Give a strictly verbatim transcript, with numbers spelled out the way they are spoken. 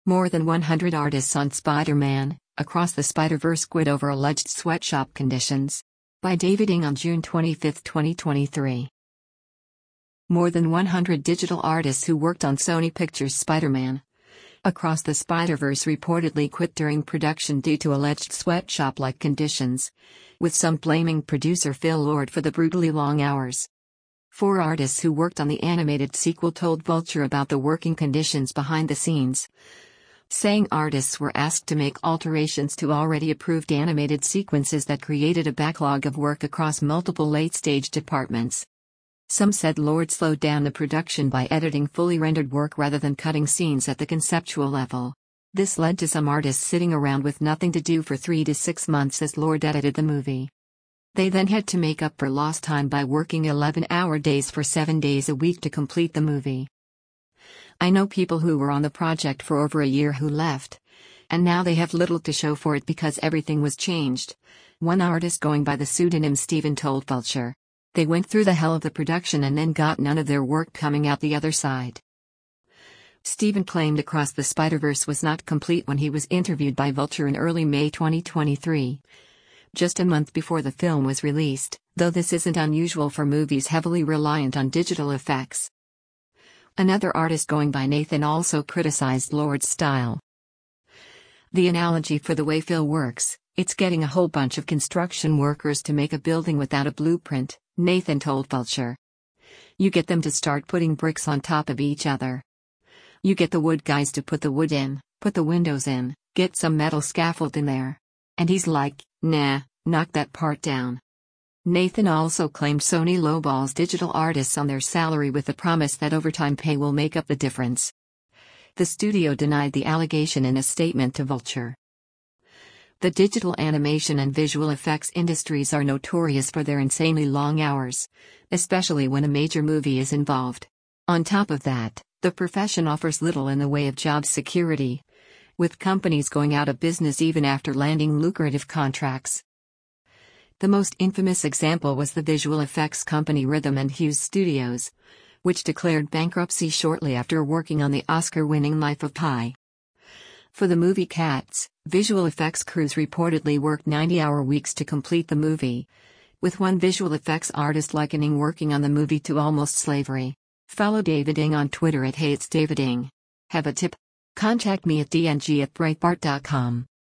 More than one hundred artists on Spider-Man: Across the Spider-Verse quit over alleged sweatshop conditions. By David Ng on June twenty-fifth, twenty twenty-three. More than one hundred digital artists who worked on Sony Pictures' Spider-Man: Across the Spider-Verse reportedly quit during production due to alleged sweatshop-like conditions, with some blaming producer Phil Lord for the brutally long hours. Four artists who worked on the animated sequel told Vulture about the working conditions behind the scenes, saying artists were asked to make alterations to already approved animated sequences that created a backlog of work across multiple late-stage departments. Some said Lord slowed down the production by editing fully rendered work rather than cutting scenes at the conceptual level. This led to some artists sitting around with nothing to do for three to six months as Lord edited the movie. They then had to make up for lost time by working eleven-hour days for seven days a week to complete the movie. I know people who were on the project for over a year who left, and now they have little to show for it because everything was changed. One artist going by the pseudonym Steven told Vulture. They went through the hell of the production and then got none of their work coming out the other side. Steven claimed Across the Spider-Verse was not complete when he was interviewed by Vulture in early May twenty twenty-three. Just a month before the film was released, though this isn't unusual for movies heavily reliant on digital effects. Another artist going by Nathan also criticized Lord's style. The analogy for the way Phil works: it's getting a whole bunch of construction workers to make a building without a blueprint, Nathan told Vulture. You get them to start putting bricks on top of each other. You get the wood guys to put the wood in, put the windows in, get some metal scaffold in there. And he's like, nah, knock that part down. Nathan also claimed Sony lowballs digital artists on their salary with the promise that overtime pay will make up the difference. The studio denied the allegation in a statement to Vulture. The digital animation and visual effects industries are notorious for their insanely long hours, especially when a major movie is involved. On top of that, the profession offers little in the way of job security, with companies going out of business even after landing lucrative contracts. The most infamous example was the visual effects company Rhythm and Hughes Studios, which declared bankruptcy shortly after working on the Oscar-winning Life of Pi. For the movie Cats, visual effects crews reportedly worked ninety-hour weeks to complete the movie, with one visual effects artist likening working on the movie to almost slavery. Follow David Ng on Twitter at Hey It's David Ng. Have a tip? Contact me at d n g at breitbart dot com.